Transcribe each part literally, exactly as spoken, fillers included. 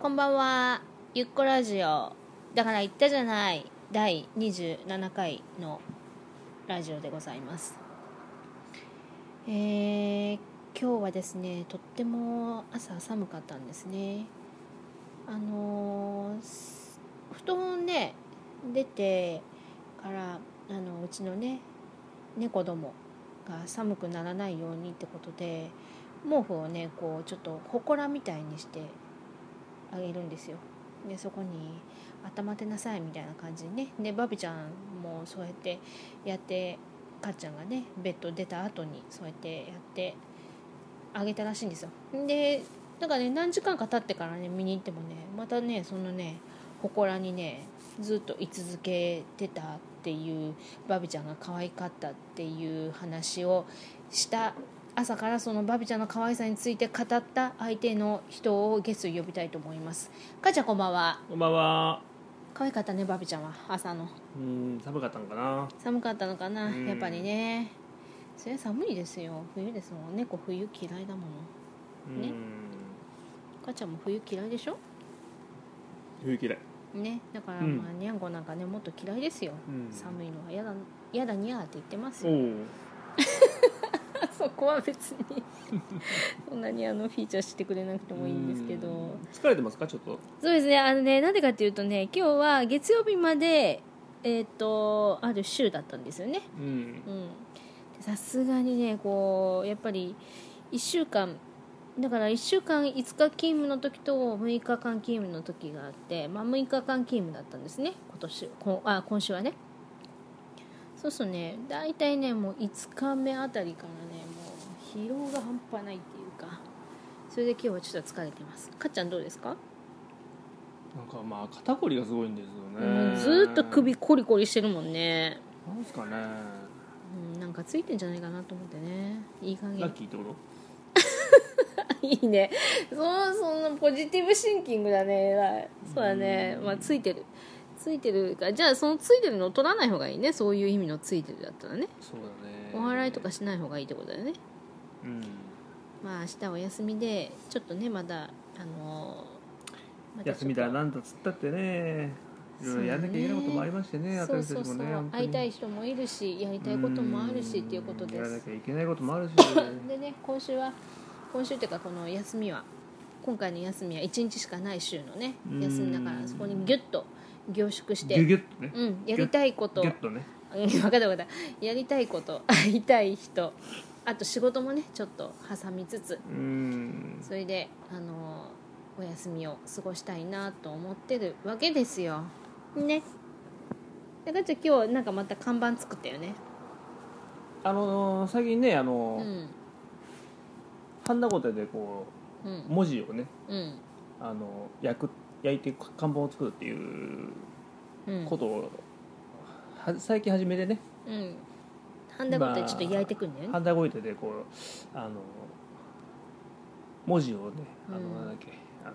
こんばんは。ゆっこラジオだから言ったじゃないだいにじゅうななかいのラジオでございます。えー、今日はですね、とっても朝寒かったんですね。あのー、布団をね出てからあのうちのね猫どもが寒くならないようにってことで毛布をねこうちょっと祠みたいにしてあげるんですよ。でそこに頭当てなさいみたいな感じでね。でバビちゃんもそうやってやってかっちゃんがねベッド出た後にそうやってやってあげたらしいんですよ。でなんかね何時間か経ってからね見に行ってもねまたねそのね祠にねずっと居続けてたっていうバビちゃんが可愛かったっていう話をした朝からそのバビちゃんの可愛さについて語った相手の人をゲストに呼びたいと思います。かーちゃんこんばんは。 こんばんは。 可愛かったねバビちゃんは朝の。 うーん寒かったのかな。 寒かったのかなやっぱりね。そりゃ寒いですよ。冬ですもん。猫冬嫌いだものね。かーちゃんも冬嫌いでしょ。 冬嫌いね、だからうんまあ、にゃんこなんかねもっと嫌いですよ、 うん寒いのはやだやだにゃーって言ってますおよ。 おそこは別にそんなにあのフィーチャーしてくれなくてもいいんですけど。 疲れてますかちょっと。 そうですね、あのねなんでかっていうとね今日は月曜日までえっ、とある週だったんですよね。 うんうんさすがにねこうやっぱりいっしゅうかんだからいっしゅうかんいつか勤務の時とむいかかん勤務の時があって、まあ、むいかかん勤務だったんですね今年こあ今週はね。そうするとね大体ねもういつかめあたりからねもう疲労が半端ないっていうかそれで今日はちょっと疲れてます。かっちゃんどうですか。 なんかまあ肩こりがすごいんですよね。 もうずっと首コリコリしてるもんね。 なんですかね。 うん、なんかついてんじゃないかなと思ってね。いい加減ラッキーってこといいね。そうそんなポジティブシンキングだね。そうだね。まあついてるついてるかじゃあそのついてるのを取らない方がいいね。そういう意味のついてるだったらね。 そうだね。 お祓いとかしない方がいいってことだよね。 うんまあ明日お休みでちょっとねまだあのまたちょっと休みだなんだつったってねいろいろやんなきゃいけないこともありましてね。 そうそうそう私たちもね本当に会いたい人もいるしやりたいこともあるしっていうことでやらなす。 きゃいけないこともあるしでね今週は今週っていうかこの休みは今回の休みはいちにちしかない週のね休みだからそこにギュッと凝縮してギュギュッとね、 うん、やりたいことギュッとねうん分かった分かったやりたいこと会いたい人あと仕事もねちょっと挟みつつうんそれであのお休みを過ごしたいなと思ってるわけですよね。だから今日なんかまた看板作ったよね。 あのー、最近ねあうのーんハンダゴテでこううん文字をねうんあの焼く焼いて看板を作るっていううんことをは最近始めてねうんハンダゴテちょっと焼いてくんだよね。 ハンダゴテでこうあの文字をねあの、 うんなんだっけあの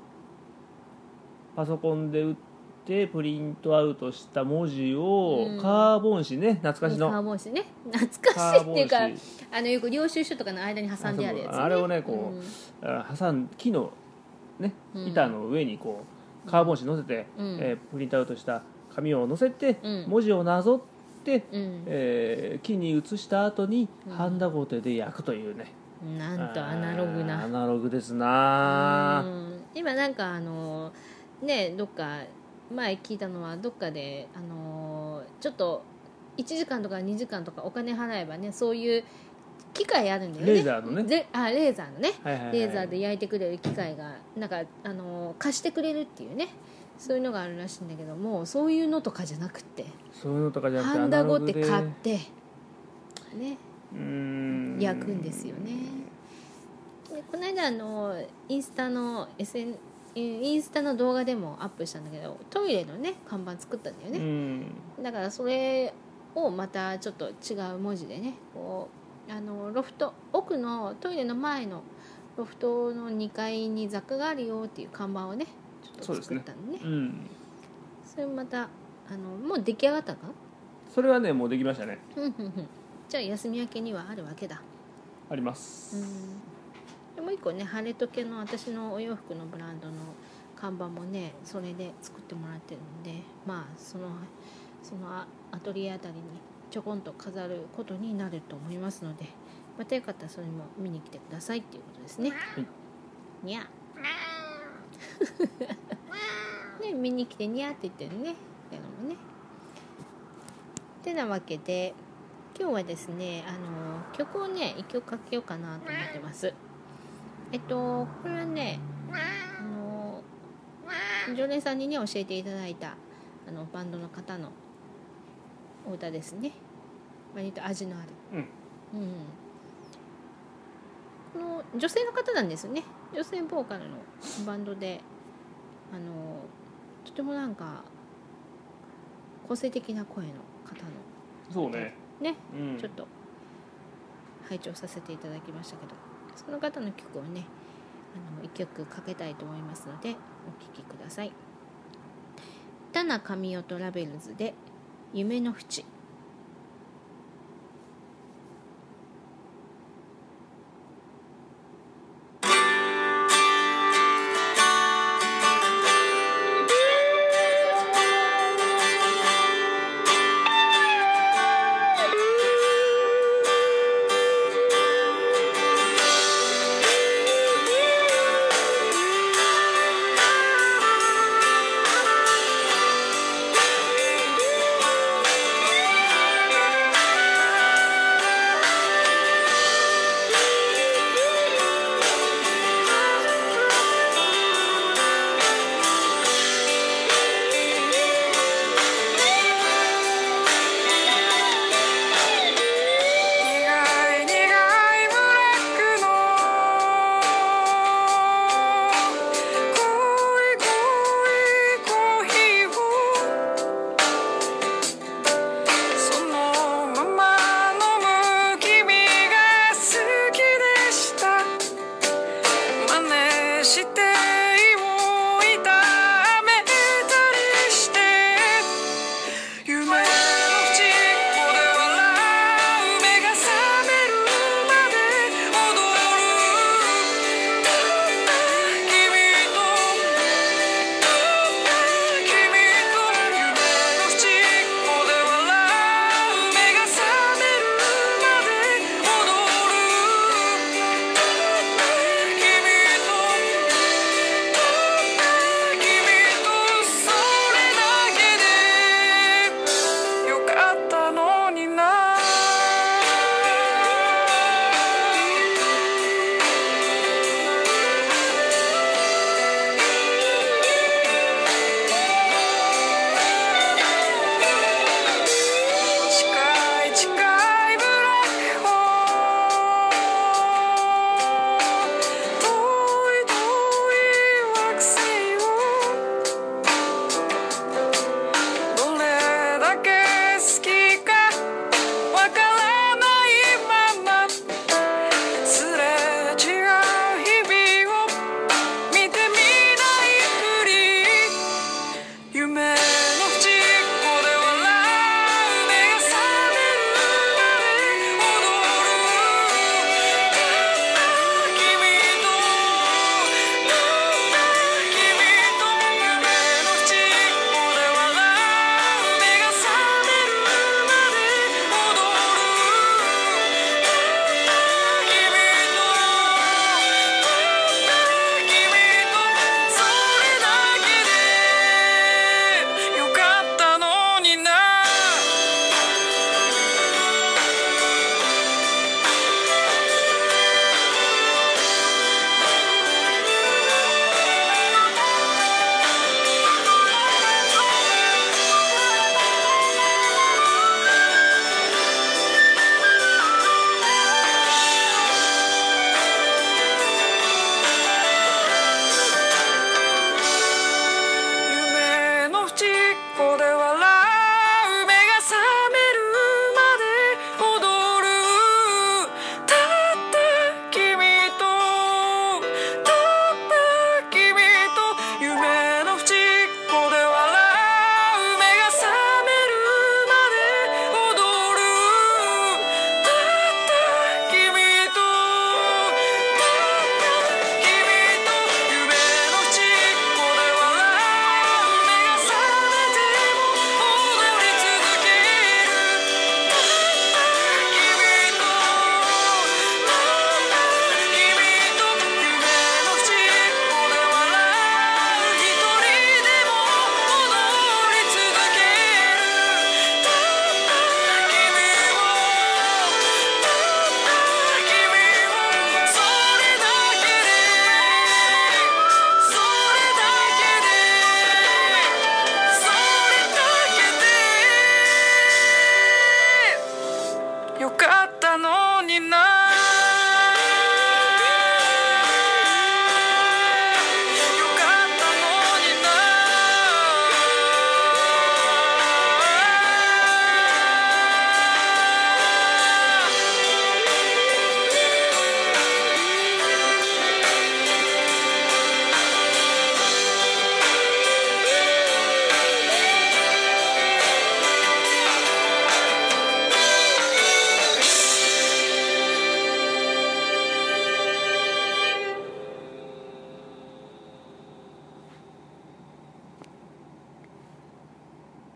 パソコンで打ってプリントアウトした文字を、 うんカーボン紙ね懐かしのカーボン紙ね懐かしいっていうかカーボンあのよく領収書とかの間に挟んであるやつ、ね、 あれをねこう、あ挟ん木のね板の上にこうカーボン紙乗せて、 うんえープリントアウトした紙を乗せて、 うん文字をなぞって、 うんえー木に移した後に、 うんハンダゴテで焼くというねうん、なんとアナログあーなアナログですな、 うん今なんかあのねどっか前聞いたのはどっかであのちょっといちじかんとかにじかんとかお金払えばねそういう機械あるんだよね。 レーザーのねであレーザーのね、 はいはいはい、 レーザーで焼いてくれる機械がなんかあの貸してくれるっていうねそういうのがあるらしいんだけどもそういうのとかじゃなくてそういうのとかじゃなくてハンダゴテアナログで買ってねうーん焼くんですよね。でこの間あのインスタの エスエヌ インスタの動画でもアップしたんだけどトイレのね看板作ったんだようね。 んだからそれをまたちょっと違う文字でねこうあのロフト奥のトイレの前のロフトのにかいに雑貨があるよっていう看板をねちょっと作ったのね。そうんそれまたあのもう出来上がったか。 それはねもうできましたね。 うんうんうんじゃあ休み明けにはあるわけだ。 あります。 うんでもう一個ねハレトケの私のお洋服のブランドの看板もねそれで作ってもらってるんで、まあそのそのアトリエあたりにちょこんと飾ることになると思いますので、またよかったらそれも見に来てくださいっていうことですね。 はい、 にゃね、見に来てにゃって言ってるね。けどもね。てなわけで今日はですね、あの曲をね一曲かけようかなと思ってます。えっとこれはね、あの常連さんにね教えていただいたあのバンドの方のお歌ですね。割と味のある、うんうん、この女性の方なんですね。女性ボーカルのバンドで、あのとてもなんか個性的な声の方のそうねね、 うん、 ちょっと拝聴させていただきましたけど、その方の曲をねあのいっきょくかけたいと思いますのでお聴きください。田名神代トラベルズで夢の淵。 「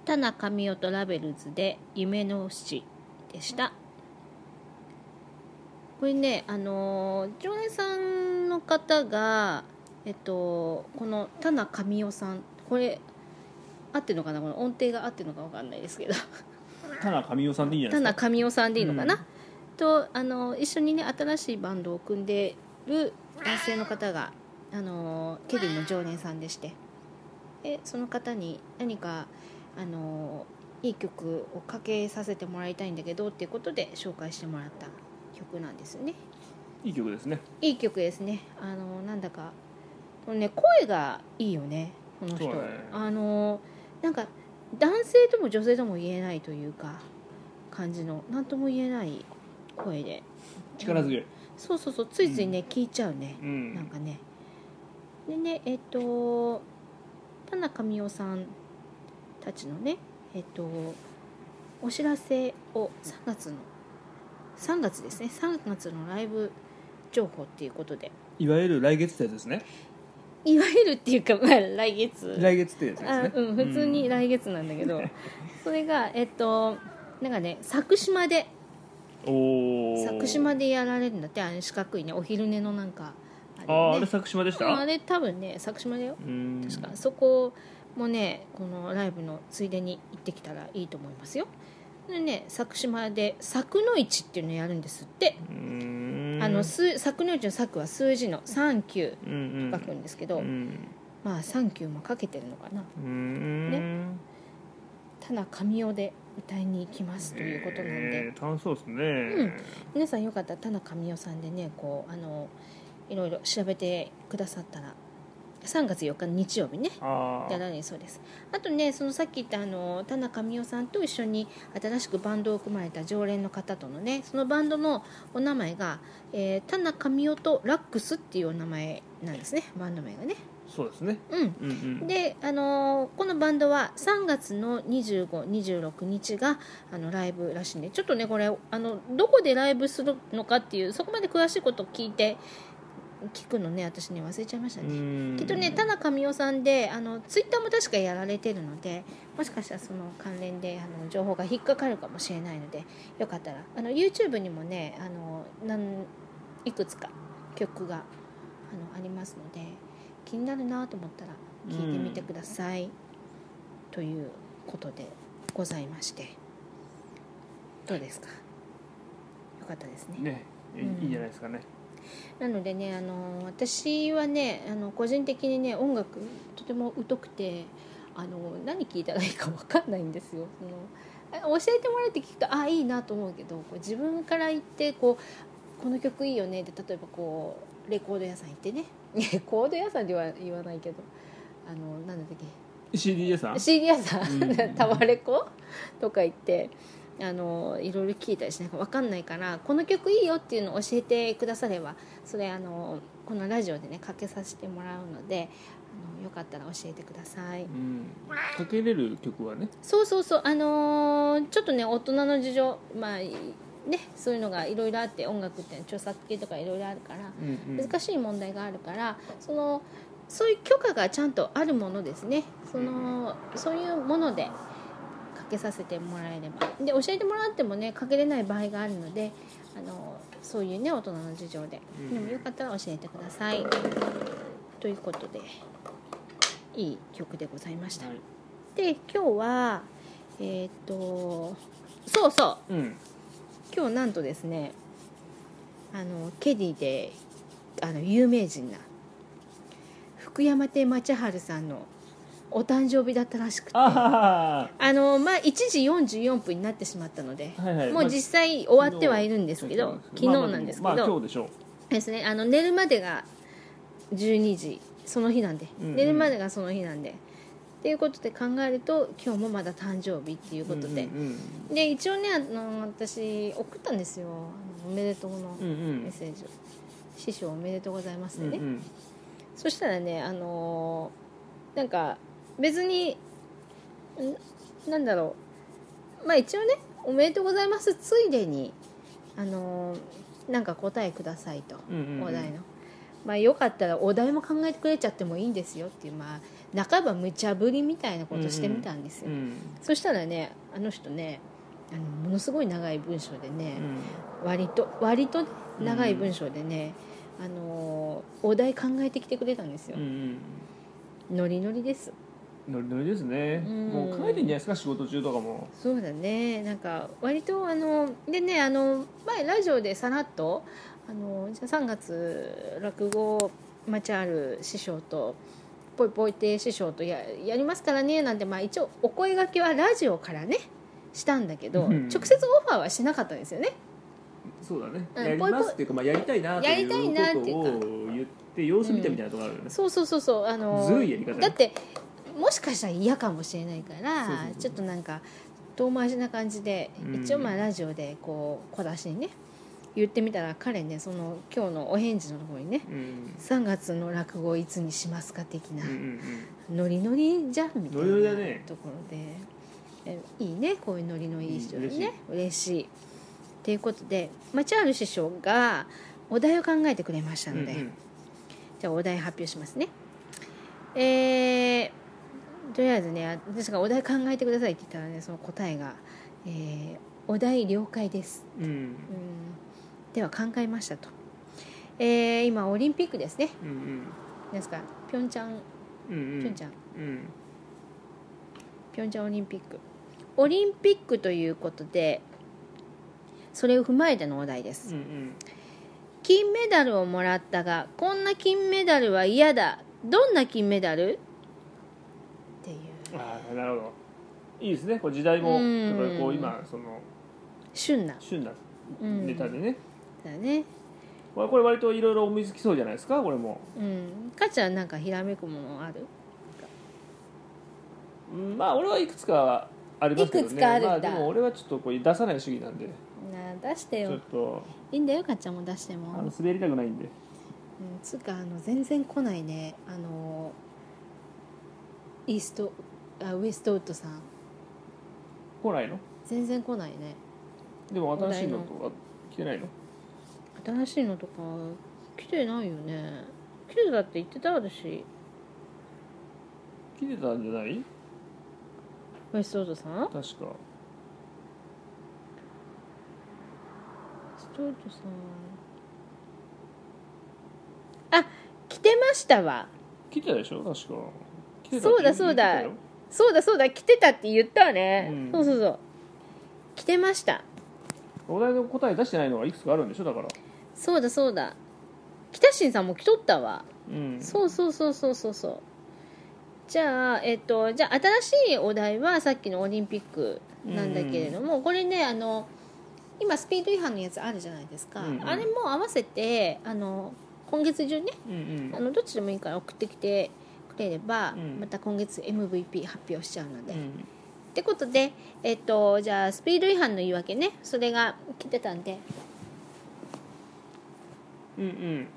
田中神代とラベルズで夢の星でした。これね、あの常連さんの方が、えっと、この田中神代さん、これ合ってるのかな、この音程が合ってるのか分かんないですけど田中神代さんでいいんじゃないですか。 田中神代さんでいいのかな、 うん、 とあの一緒にね新しいバンドを組んでる男性の方があのケリーの常連さんでして、でその方に何かあのいい曲をかけさせてもらいたいんだけどっていうことで紹介してもらった曲なんですよね。 いい曲ですね。 いい曲ですね。あのなんだかこのね声がいいよね、この人。 そうね、 あのなんか男性とも女性とも言えないというか感じの何とも言えない声で力強い、うん、 そうそうそう、ついついね、うん、聞いちゃうね、うん、なんかね。でね、えっと田中神代さんたちのね、えっとお知らせをさんがつのさんがつですね、さんがつのライブ情報っていうことで、 いわゆる来月ってやつですね。 いわゆるっていうか、まあ、来月来月ってやつですね。 あ、うん、普通に来月なんだけど、うん、それがえっとなんかね、佐久島でお佐久島でやられるんだって。あれ四角いね、お昼寝のなんかあれ、ね、あ, あれ佐久島でした。 あれ多分ね佐久島だよ、確か。そこもね、このライブのついでに行ってきたらいいと思いますよ。でね、佐久島で佐久の市っていうのをやるんですって。 うーん、 あの佐久の市の佐久は数字のさんきゅうと書くんですけど、 うんうん、まあさんきゅうもかけてるのかな。 うーん、 ね、田中神代で歌いに行きますということなんで、 えー、楽しそうですね、 うん、皆さんよかったら田中神代さんでね、こうあのいろいろ調べてくださったらさんがつよっかの日曜日ねやられるそうです。あとね、そのさっき言ったあの田中神代さんと一緒に新しくバンドを組まれた常連の方とのね、そのバンドのお名前が、えー、田中神代とラックスっていうお名前なんですね、バンド名がね。 そうですね、 うんうんうん、で、あのー、このバンドはさんがつのにじゅうご、にじゅうろくにちがあのライブらしいんで、ちょっとねこれあのどこでライブするのかっていうそこまで詳しいことを聞いて聞くのね、私ね忘れちゃいましたね。きっとね田中神代さんであのツイッターも確かやられてるので、もしかしたらその関連であの情報が引っかかるかもしれないので、よかったらあの YouTube にもねあのなんいくつか曲があのありますので、気になるなと思ったら聞いてみてください、うん、ということでございまして、どうですか。よかったですね。 ね、いい、うん、いいじゃないですかね。 なのでね、あの私はねあの個人的にね音楽とても疎くて、あの何聴いたらいいか分かんないんですよ。その教えてもらって聞くとあいいなと思うけど、こう自分から言ってこうこの曲いいよねって、例えばこうレコード屋さん行ってね、レコード屋さんでは言わないけど、あのなんだっけシーディー 屋さんシーディー 屋さん、うん、タワレコとか行ってあのいろいろ聞いたりしないか分かんないから、この曲いいよっていうのを教えてくだされば、それあのこのラジオでねかけさせてもらうので、あのよかったら教えてください、うん、 かけれる曲はね、 そうそうそう、あのー、ちょっとね大人の事情、まあね、そういうのがいろいろあって、音楽って著作権とかいろいろあるから、うんうん、難しい問題があるから、そのそういう許可がちゃんとあるものですね、そのそういうものでかけさせてもらえれば、で教えてもらってもねかけれない場合があるので、あのそういうね大人の事情で、うん、でもよかったら教えてくださいということで、いい曲でございました、はい、で今日はえー、っとそうそう、うん、今日なんとですね、あのケディであの有名人な福山亭正治さんのお誕生日だったらしくて、ああの、まあ、いちじよんじゅうよんぷんになってしまったので、はいはい、もう実際終わってはいるんですけど、まあ、昨日なんですけど、まあまあ、今日でしょうですね、あの寝るまでがじゅうにじ、その日なんで、うんうん、寝るまでがその日なんでっていうことで考えると、今日もまだ誕生日っていうことで、うんうんうん、で一応ねあの私送ったんですよ、あのおめでとうのメッセージを、うんうん、師匠おめでとうございますね、うんうん、そしたらね、あのー、なんか別になんだろう、まあ一応ねおめでとうございますついでにあのー、なんか答えくださいと、うんうんうん、お題のまあ、よかったらお題も考えてくれちゃってもいいんですよっていう、まあ、半ば無茶ぶりみたいなことしてみたんですよ、 うんうん、 そしたらねあの人ねあのものすごい長い文章でね、うん、割と割と長い文章でね、うん、あのお題考えてきてくれたんですよ、うんうん、ノリノリですノリノリですね、うん、もう考えてんじゃないですか仕事中とかも。 そうだねなんか割とあのでねあの前ラジオでさらっとあのじゃあさんがつ落語町ある師匠とぽいぽい亭師匠と や, やりますからねなんて、まあ、一応お声掛けはラジオからねしたんだけど、うん、直接オファーはしなかったんですよね。 そうだね、うん、やりますっていうか、まあ、やりたいなということを言って様子見てみたいなところあるよね、うん、 そうそうそうそうあのずるいやり方、ね、 だってもしかしたら嫌かもしれないからそうそうそうちょっとなんか遠回しな感じで、うん、一応まあラジオでこう小出しにね言ってみたら彼ねその今日のお返事のところにね、うん、さんがつの落語いつにしますか的な、うんうんうん、ノリノリじゃんみたいなところで、ね、いいねこういうノリのいい人でね、うん、嬉しいということで町ある師匠がお題を考えてくれましたので、うんうん、じゃあお題発表しますね。えーとりあえずね私がお題考えてくださいって言ったらねその答えが、えー、お題了解です、うんうん、では考えましたと、えー、今オリンピックですね、うんうん、ですかピョンチャン、うんうん、ピョンチャン、うん、ピョンチャンオリンピックオリンピックということでそれを踏まえてのお題です、うんうん、金メダルをもらったがこんな金メダルは嫌だどんな金メダルああなるほどいいですねこう時代もやっぱりこう今その旬な旬なネタでね、 だねこれ割といろいろ思いつきそうじゃないですかこれも。 うんかっちゃんなんかひらめくものある？ うん、まあ俺はいくつかありますけどね。いくつかあるんだ、まあ、でも俺はちょっとこう出さない主義なんでな出してよちょっといいんだよかっちゃんも出してもあの滑りたくないんで、うん、 つうかあの全然来ないねあのイーストあウエストウッドさん来ないの？ 全然来ないね。 でも新しいのとか来てないの？ 新しいのとか来てないよね。来てたって言ってた私。 来てたんじゃない？ ウエストウッドさん？確かウエストウッドさんあ来てましたわ。 来てたでしょ確か。来てたそうだそうだそうだそうだ来てたって言ったわね、うん、そうそうそう来てました。 お題の答え出してないのがいくつかあるんでしょだから。 そうだそうだ北新さんも来とったわ、うん、そうそうそうそうそうそうじゃあえっとじゃあ新しいお題はさっきのオリンピックなんだけれども、うん、これねあの今スピード違反のやつあるじゃないですか、うんうん、あれも合わせてあの今月中ね、うんうん、あのどっちでもいいから送ってきてくれれば、うん、また今月 エムブイピー 発表しちゃうので、うん、ってことで、えっと、じゃあスピード違反の言い訳ねそれが来てたんでうんうん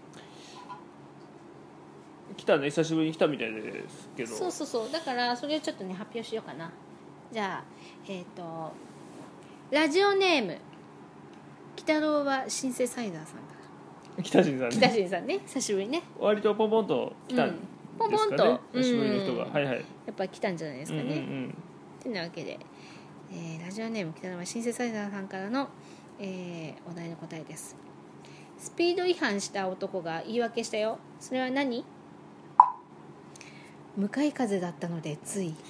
来たね久しぶりに来たみたいですけどそうそうそうだからそれをちょっとね発表しようかな。じゃあえっとラジオネーム北郎はシンセサイザーさんから北新さんね北新さんね久しぶりね割とポンポンと来たんですかね、うん、ポンポンと久しぶりの人が、うん、はいはいやっぱ来たんじゃないですかね、うんうんうん、てなわけで、えー、ラジオネーム北郎はシンセサイザーさんからの、えー、お題の答えです。スピード違反した男が言い訳したよ。それは何？向かい風だったのでつい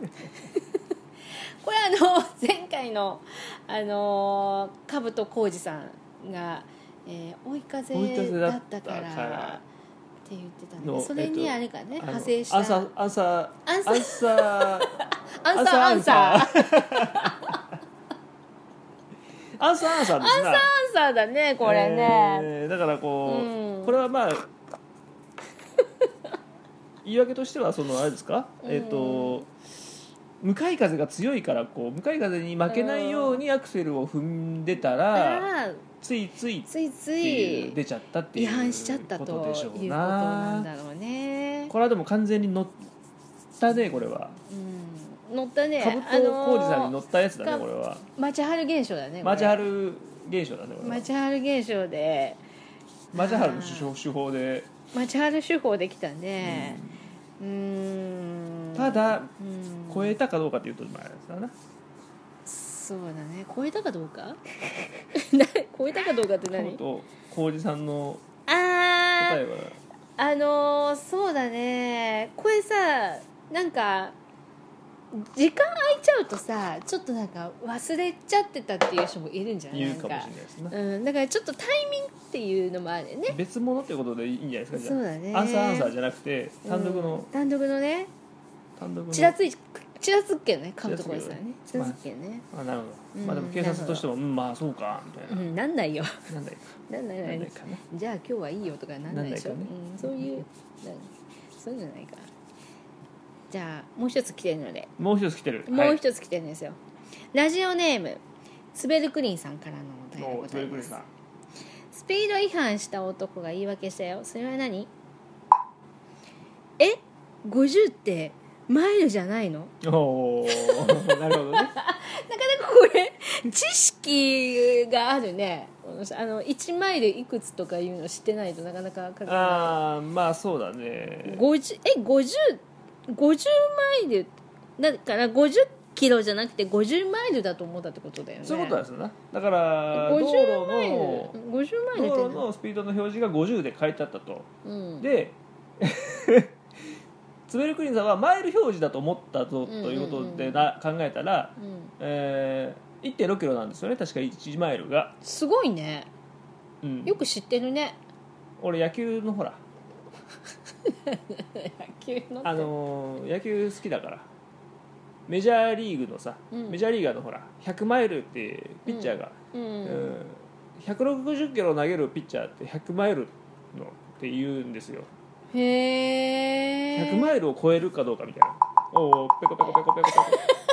これあの前回のあの兜浩二さんが、えー、追い風だったからって言ってたんでそれにあれかね、えっと、派生したアンサーアンサーアンサーアンサーアンサーアンサーアンサーアンサーですな。アンサーアンサーだねこれね、 えー、だからこう、うん、これはまあ言い訳としてはそのあれですか、うん、えっ、ー、と向かい風が強いからこう向かい風に負けないようにアクセルを踏んでたら、うん、ついついついつい出ちゃったっていう違反しちゃったということなんだろうね。 これはでも完全に乗ったねこれは、 うん、乗ったね。 兜浩二さんに乗ったやつだねこれは。 町春現象だね。 町春現象だねこれは。 町春現象で町春の手法で町原手法できたんで、うーん、 ただ、 うん、 超えたかどうかっていうとまああれですからな。 そうだね、超えたかどうかな超えたかどうかって何？ と浩二さんのあ答えはああのー、そうだね、これさ、なんか時間空いちゃうとさ、ちょっとなんか忘れちゃってたっていう人もいるんじゃない？ 言うかもしれないですね。 うん、だからちょっとタイミングっていうのもあるよね。 別物っていうことでいいんじゃないですか。じゃあそうだね、 アンサーアンサーじゃなくて単独の、 うん、単独のね、 単独のちらついちらつっけどね、買うところですよね、ちちらつらつっけどね、 あなるほど、 うんまあでも警察としても、うん、まあそうかみたいな、 うん、なんないよなんだいかなんないないなんだいかな。 じゃあ今日はいいよとかなんないでしょ、 なんないかねうん、そういう、なんそういうのじゃないか。じゃあもう一つ来てるので、 もう一つ来てる。 もう一つ来てるんですよ、ラジオネームスベルクリンさんからのお便りでおございます。 さん。 スピード違反した男が言い訳したよ。それは何？えごじゅうってマイルじゃないの？ おーなるほどね。 なかなかこれ知識があるね。あのいちマイルいくつとかいうの知ってないとなかなか書けない。 ああまあそうだね。 ごじゅうえごじゅう、ごじゅうマイルだからごじゅっキロじゃなくてごじゅうマイルだと思ったってことだよね。 そういうことですな。だから道ごじゅう路マイルのごじゅうマイルって道路のスピードの表示がごじゅうで書いてあったと、 うん、 でツベルクリンさんはマイル表示だと思ったぞということでな、考えたら、 うん、 えー、いってんろくキロなんですよね、確かいちマイルが、 すごいね、 うん、 よく知ってるね。 俺野球のほら野球のってあのー野球好きだからメジャーリーグのさ、 うん、 メジャーリーガーのほらひゃくマイルってピッチャーが、 うんうんうん、ひゃくろくじゅっキロ投げるピッチャーってひゃくマイルのって言うんですよ。 へえ。 ひゃくマイルを超えるかどうかみたいな。おおペコペコペコペコペコ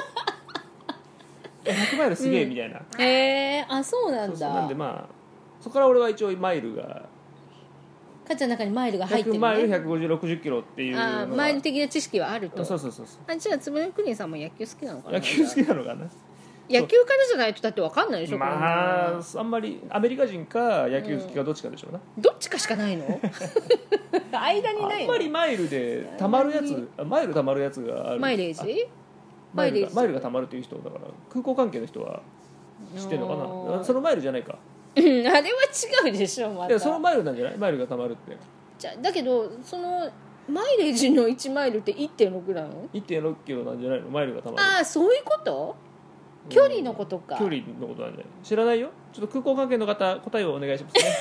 ひゃくマイルすげえみたいな、 うん、へえ、あ、そうなんだ。 そうそうなんでまあそこから俺は一応マイルがかつの中にマイルが入ってる、ね、 ひゃくマイルひゃくごじゅう、ろくじゅっキロっていうのがあ、マイル的な知識はあると。 そうそうそうそう。 あ、じゃあつぶやくりんさんも野球好きなのかな。 野球好きなのかな。 野球からじゃないとだって分かんないでしょ。 まああんまりアメリカ人か野球好きかどっちかでしょうな、 うん、どっちかしかないの間にないの。 あんまりマイルでたまるやつ、マイルたまるやつがある。 マイレージマイルがマイルがたまるという人だから空港関係の人は知ってるのかな。そのマイルじゃないか。 うん、あれは違うでしょ。またいやそのマイルなんじゃない、マイルがたまるって。 じゃだけどそのマイレージのいちマイルって いってんろく なの？ いってんろくキロなんじゃないの、マイルがたまる。 ああ、そういうこと、距離のことか。 距離のことなんじゃない。知らないよ。ちょっと空港関係の方答えをお願いしますね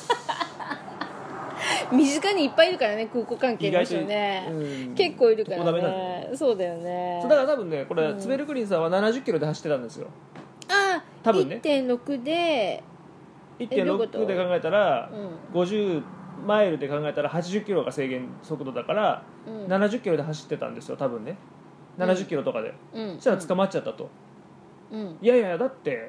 身近にいっぱいいるからね、空港関係の人ね、うん、結構いるからね。そうだよね。 そうだから多分ねこれ、 うん、 ツベルクリンさんはななじゅっキロで走ってたんですよ。 ああ、多分ね いってんろく でいってんろく で考えたら、うん、ごじゅうマイルで考えたらはちじゅっキロが制限速度だから、うん、ななじゅっキロで走ってたんですよ多分ね。ななじゅっキロとかで、うん、そしたら捕まっちゃったと、うん、いやいやだって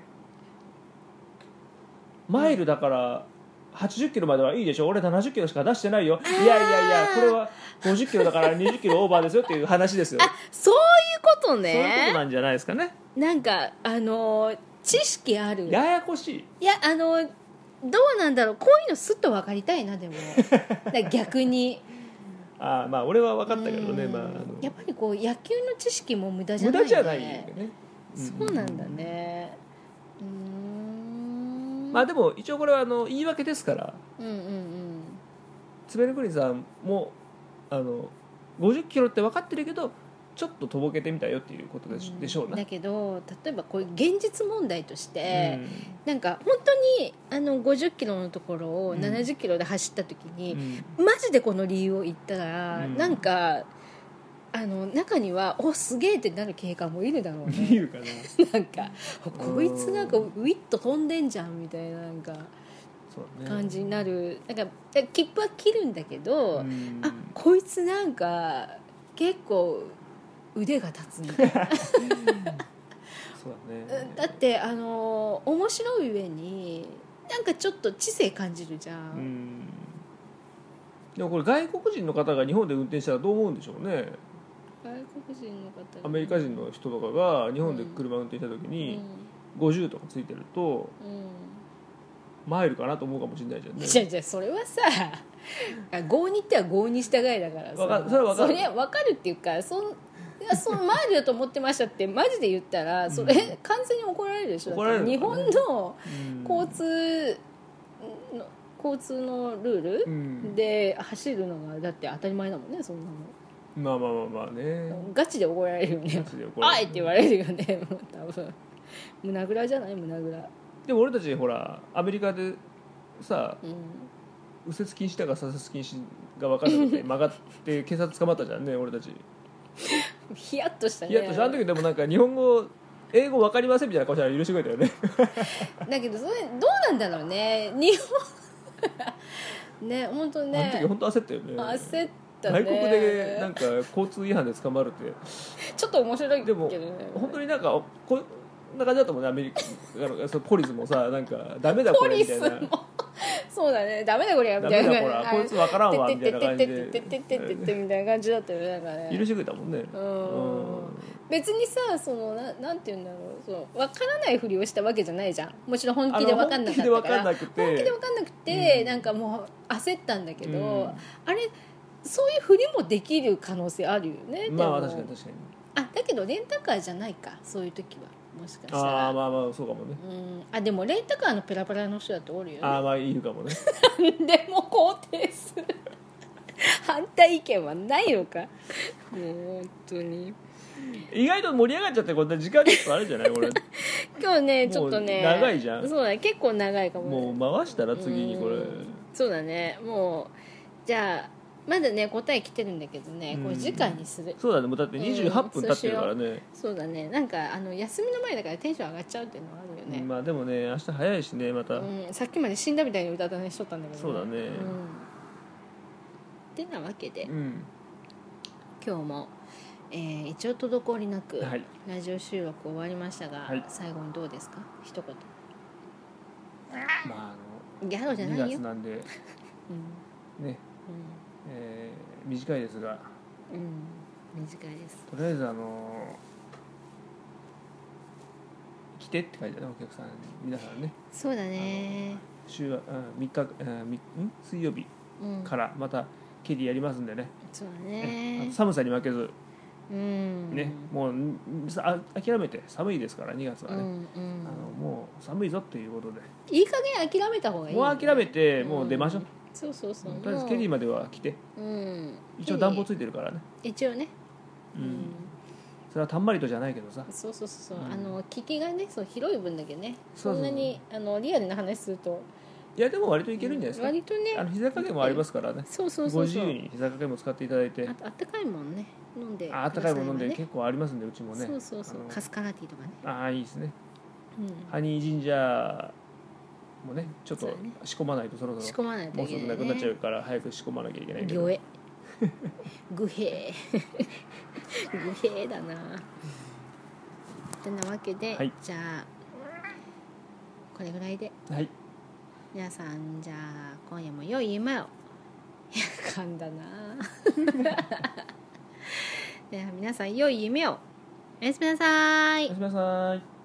マイルだからはちじゅっキロまではいいでしょ、俺ななじゅっキロしか出してないよ、いやいやいやこれはごじゅっキロだからにじゅっキロオーバーですよっていう話ですよ。 あ、そういうことね。 そういうことなんじゃないですかね。 なんかあのー、知識ある。 ややこしい。 いやあのー、どうなんだろう、こういうのすっと分かりたいな。でもだ逆にあ、まあ俺は分かったけどね、まあ、あのやっぱりこう野球の知識も無駄じゃない、ね、 無駄じゃないよね、 うん、そうなんだね。うーん、 まあでも一応これはあの言い訳ですから、 うんうんうん、 ツベルクリンさんもあのごじゅっキロって分かってるけどちょっととぼけてみたよっていうことで し,、うん、でしょうな。 だけど例えばこういう現実問題として、うん、なんか本当にあのごじゅっキロのところをななじゅっキロで走った時に、うん、マジでこの理由を言ったら、うん、なんかあの中にはおすげえってなる警官もいるだろうね。 いるかななんかこいつなんかウィッと飛んでんじゃんみたいななんか感じになる。なんか切符は切るんだけど、うん、あこいつなんか結構腕が立つみたいなそうだね。 だってあの面白い上になんかちょっと知性感じるじゃん。うん、 でもこれ外国人の方が日本で運転したらどう思うんでしょうね。 外国人の方、 アメリカ人の人とかが日本で車運転した時にごじゅうとかついてると、 マイルかなと思うかもしれないじゃんね。 じゃあじゃあそれはさ郷に行っては郷に従いだからさ、 わかそれは分かる、 それ分かるっていうかそんいやそのマイルだと思ってましたってマジで言ったらそれ、うん、完全に怒られるでしょ。 怒られる、ね、 日本の交通の交通のルールで走るのがだって当たり前だもんね、そんなの。 まあまあまあまあね、 ガチで怒られるよね。あいって言われるよね多分胸ぐらじゃない、胸ぐら。 でも俺たちほらアメリカでさ、うん、右折禁止だか左折禁止が分からなくて曲がって警察捕まったじゃんね俺たち。 ヒヤッとしたね。 ヒヤッとした。あの時でもなんか日本語英語分かりませんみたいな顔したら許してくれたよねだけどそれどうなんだろうね日本ね本当ね。 あの時本当焦ったよね。 焦った外ね。 国でなんか交通違反で捕まるってちょっと面白いけどね。 でも本当になんかここんな感じだったもんねアメリカそのポリスもさなんかダメだこれみたいな。 そうだね、ダメだこれみたいな。 ダメだこらこいつ分からんわみたいな感じでてってってってってみたいな感じだったよね。なんかね許してくれたもんね。 うん別にさその な, なんて言うんだろう、その分からないふりをしたわけじゃないじゃん。もちろん本気で分かんなかったから本気で分かんなくて本気で分かんなくて、うん、なんかもう焦ったんだけど、うん、あれそういうふりもできる可能性あるよね。 まあ確かに確かに。 あだけどレンタカーじゃないかそういう時はもしかしたら。 あまあまあそうかもね。 うんあでもレンタカーのペラペラの人だっておるよね。 あまあいるかもねでも肯定する反対意見はないのかもう本当に意外と盛り上がっちゃってこれ時間結構あるじゃないこれ今日ねちょっとね長いじゃん。 そうだね結構長いかも、 ね、もう回したら次にこれ。 そうだねもうじゃあまだね答え来てるんだけどね、うん、これ次回にする。 そうだねもうだってにじゅうはっぷん経ってるからね、うん、 そ, そうだねなんかあの休みの前だからテンション上がっちゃうっていうのはあるよね、 うん、まあでもね明日早いしねまた、うん、 さっきまで死んだみたいに歌ったねしとったんだけど、ね、 そうだね、うん、 ってなわけで、 うん、 今日も、えー、一応滞りなく、 はい、 ラジオ収録終わりましたが、 はい、 最後にどうですか一言。 まああのギャロじゃないよにがつなんで、うん、ね、うんえー、短いですが、 うん、短いです。 とりあえずあの来てって書いてあるねお客さん皆さんね。 そうだね週はみっか、うん、ん水曜日からまたケリーやりますんでね、 うん、そうだね寒さに負けず、 うんね、もうあ諦めて寒いですからにがつはね、うんうん、あのもう寒いぞっていうことでいい加減諦めた方がいい、ね、 もう諦めてもう出ましょう、うん、 そうそうそうとりあえずケリーまでは来て、うん、一応暖房ついてるからね一応ね、 うんうん、それはたんまりとじゃないけどさそうそうそう、うん、あの聞きがねそう広い分だけねそんなにあのリアルな話するといやでも割といけるんじゃないですか、 割とねあの膝掛けもありますからね、 そうそうそうそうご自由に膝掛けも使っていただいてあ, あったかいもんね飲んで、 ああったかいもん飲んで結構ありますんでうちもねそうそうそうカスカラティとかねああいいですね、うん、ハニージンジャーもねちょっと仕込まないとそろそろ仕込まないといけない、ね、 もうすぐなくなっちゃうから早く仕込まなきゃいけないけど魚影グヘグヘだなってなわけで、はい、じゃあこれぐらいで、 はい、 皆さんじゃあ今夜も良い夢を。いや噛んだなでは皆さん良い夢を。おやすみなさい。 おやすみなさい。